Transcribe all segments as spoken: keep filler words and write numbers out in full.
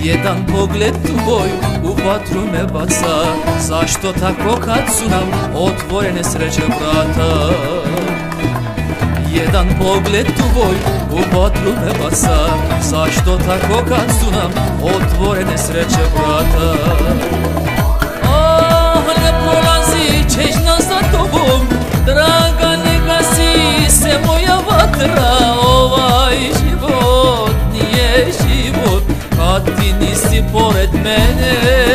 Jedan pogled tvoj u vatru me baca. Zašto tako kad su nam otvorene sreće vrata? Jedan pogled tvoj u vatru me baca. Zašto tako kad su nam otvorene sreće vrata? Ah, ne prolazi čežnja za tobom, draga, ne gasi se moja vatra. Ovaj život nije život kad ti nisi pored mene.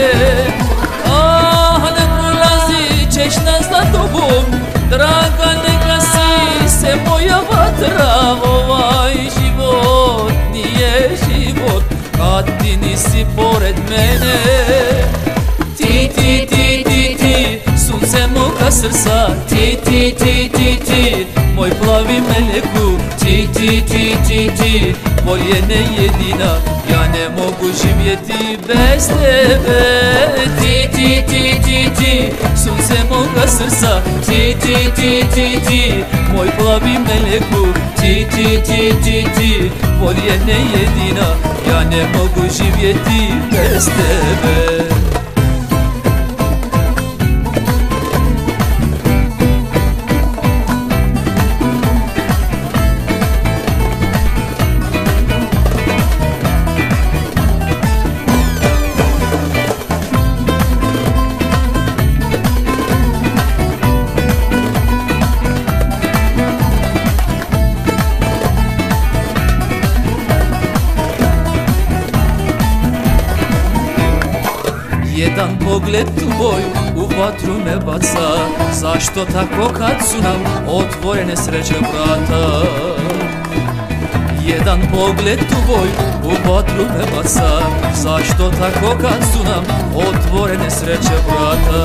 Ah, ne prolazi čežnja za tobom, draga, ne gasi se moja vatra. Ovaj život nije život kad ti nisi pored mene. Ti, ti, ti, ti, ti, sunce moga srca. Ti, ti, ti, ti, ti, moj plavi meleku. Ti, ti, ti, ti, ti, voljene jedina. Ja ne mogu živjeti bez tebe. Ti, ti, ti, ti, ti, sunce moga srca. Ti, ti, ti, ti, ti, moj plavi meleku. Ti, ti, ti, ti, ti, voljene jedina. Ja ne mogu živjeti bez tebe. Jedan pogled tvoj u vatru me baca. Zašto tako kad su nam otvorene sreće vrata? Jedan pogled tvoj u vatru me baca. Zašto tako kad su nam otvorene sreće vrata?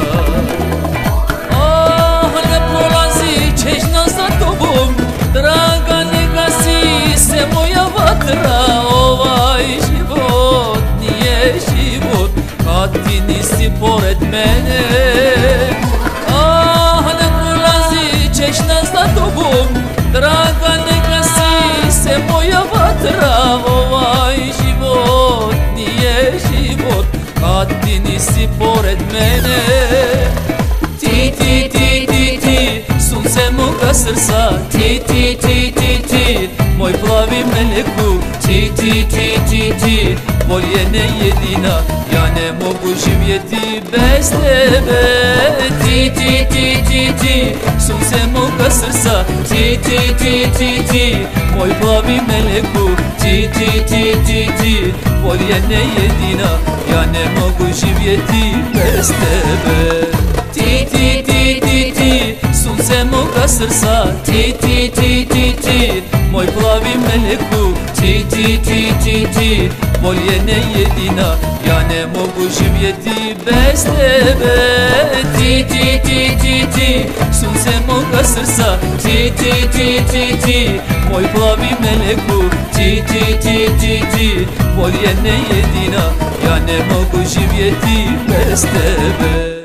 Ah, ne prolazi čežnja za tobom, draga, ne gasi se moja vatra. Ovaj život nije život kad ti nisi pored mene. Ah, ne prolazi čežnja za tobom, draga, ne gasi se moja vatra. Ovaj život nije život kad ti nisi pored mene. Ti, ti, ti, ti, ti, sunce moga srca. Ti, ti, ti, ti, ti, moj plavi meleku. Ti, ti, ti, ti, ti, voljene jedina. Ja ne mogu živjeti bez tebe. Ti, ti, ti, ti, ti, sunce moga srca. Ti, ti, ti, ti, ti, moj plavi meleku. Ti, ti, ti, ti, ti, voljene jedina. Ja ne mogu živjeti bez tebe. Ti, ti, ti, ti, ti, sunce moga srca. Ti, ti, ti, ti, ti, moj plavi meleku. Ti, ti, ti, ti, ti, voljene jedina. Ja ne mogu živjeti bez tebe. Ti, ti, ti, ti, ti, sunce moga srca. Ti, ti, ti, ti, ti, moj plavi meleku. Ti, ti, ti, ti, ti, voljene jedina. Ja ne mogu živjeti bez tebe.